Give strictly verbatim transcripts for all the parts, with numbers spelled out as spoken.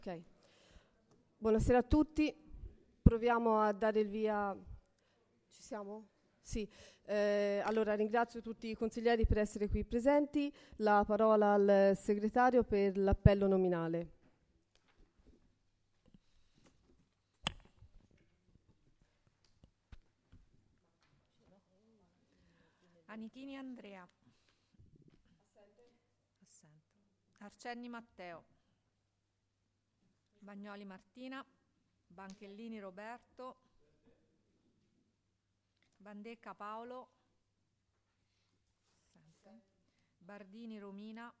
Ok. Buonasera a tutti. Proviamo a dare il via. Ci siamo? Sì. Eh, allora ringrazio tutti i consiglieri per essere qui presenti. La parola al segretario per l'appello nominale. Anichini Andrea. Assente. Assente. Arcenni Matteo. Bagnoli Martina. Banchellini Roberto. Bandecca Paolo. Assente. Bardini Romina.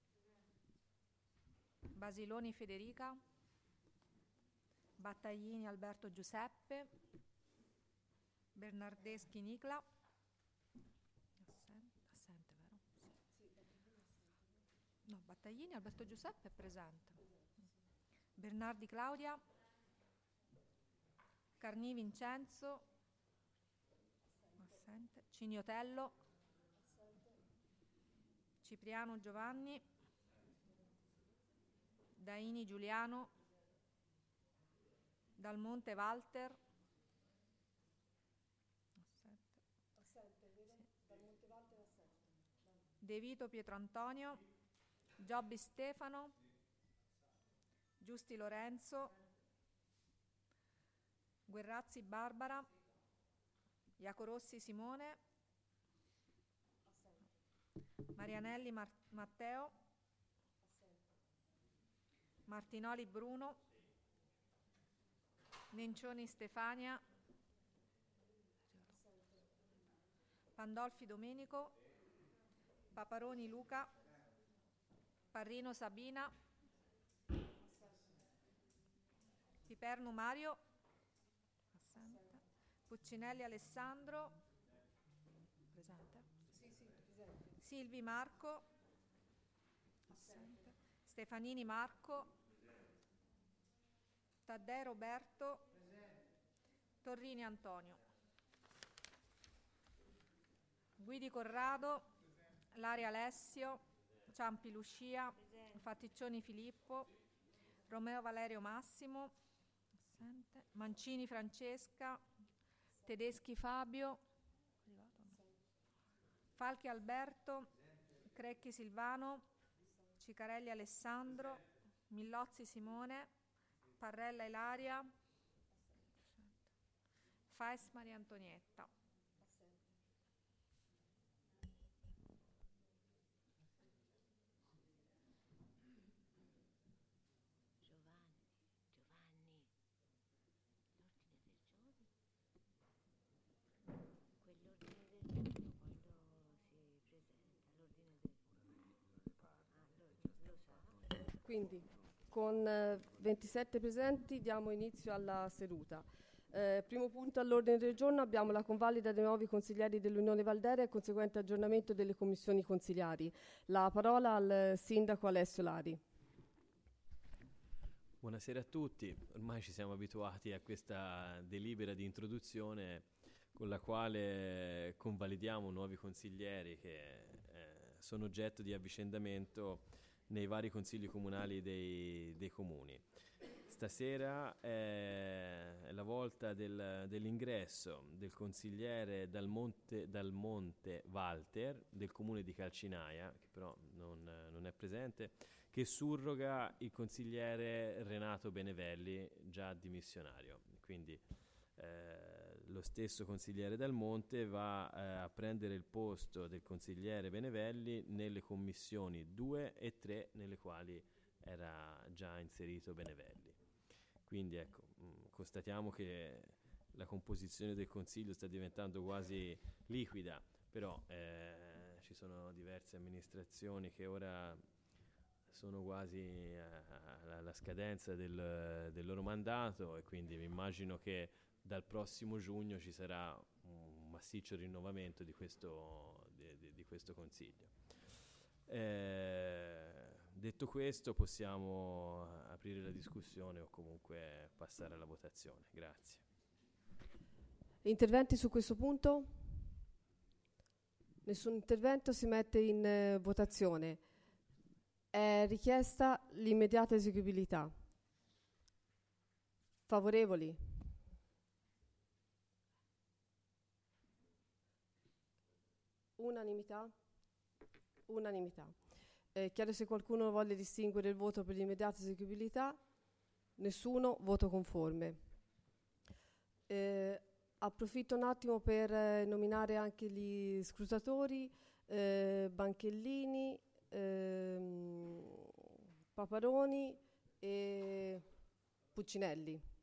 Basiloni Federica. Battaglini Alberto Giuseppe. Bernardeschi Nicla. Assente, assente, vero? Sì. No, Battaglini Alberto Giuseppe è presente. Bernardi Claudia. Carni Vincenzo. Assente. Ciniotello. Assente. Cipriano Giovanni. Daini Giuliano. Dalmonte Walter. Assente. Assente, vero? Sì. Dalmonte Walter assente. De Vito Pietro Antonio. Giobbi Stefano. Giusti Lorenzo. Guerrazzi Barbara. Iacorossi Simone. Assente. Marianelli Mar- Matteo. Assente. Martinoli Bruno. Nencioni Stefania. Assente. Pandolfi Domenico. Paparoni Luca. Parrino Sabina. Piperno Mario. Assente. Puccinelli Alessandro. Presente? Sì, sì, presente. Silvi Marco. Assente. Stefanini Marco. Taddei Roberto. Presente. Torrini Antonio. Guidi Corrado. Presente. Lari Alessio. Ciampi Lucia. Presente. Fatticcioni Filippo. Romeo Valerio Massimo. Assente. Mancini Francesca. Tedeschi Fabio. Falchi Alberto. Crecchi Silvano. Cicarelli Alessandro. Millozzi Simone. Parrella Ilaria. Fais Maria Antonietta. Quindi con eh, ventisette presenti diamo inizio alla seduta. Eh, primo punto all'ordine del giorno abbiamo la convalida dei nuovi consiglieri dell'Unione Valdere e il conseguente aggiornamento delle commissioni consigliari. La parola al sindaco Alessio Lari. Buonasera a tutti, ormai ci siamo abituati a questa delibera di introduzione con la quale convalidiamo nuovi consiglieri che eh, sono oggetto di avvicendamento nei vari consigli comunali dei, dei comuni. Stasera è la volta del, dell'ingresso del consigliere Dalmonte, Dalmonte Walter del comune di Calcinaia, che però non, non è presente, che surroga il consigliere Renato Benevelli, già dimissionario. Quindi eh, lo stesso consigliere Dalmonte va eh, a prendere il posto del consigliere Benevelli nelle commissioni due e tre nelle quali era già inserito Benevelli. Quindi ecco, mh, constatiamo che la composizione del consiglio sta diventando quasi liquida, però eh, ci sono diverse amministrazioni che ora sono quasi alla, alla scadenza del, del loro mandato e quindi mi immagino che dal prossimo giugno ci sarà un massiccio rinnovamento di questo, di, di, di questo consiglio. Eh, detto questo possiamo aprire la discussione o comunque passare alla votazione. Grazie. Interventi su questo punto? Nessun intervento, si mette in eh, votazione. È richiesta l'immediata eseguibilità. Favorevoli? Unanimità? Unanimità. Eh, chiedo se qualcuno voglia distinguere il voto per l'immediata eseguibilità. Nessuno, voto conforme. Eh, approfitto un attimo per eh, nominare anche gli scrutatori, eh, Banchellini, ehm, Paparoni e Puccinelli.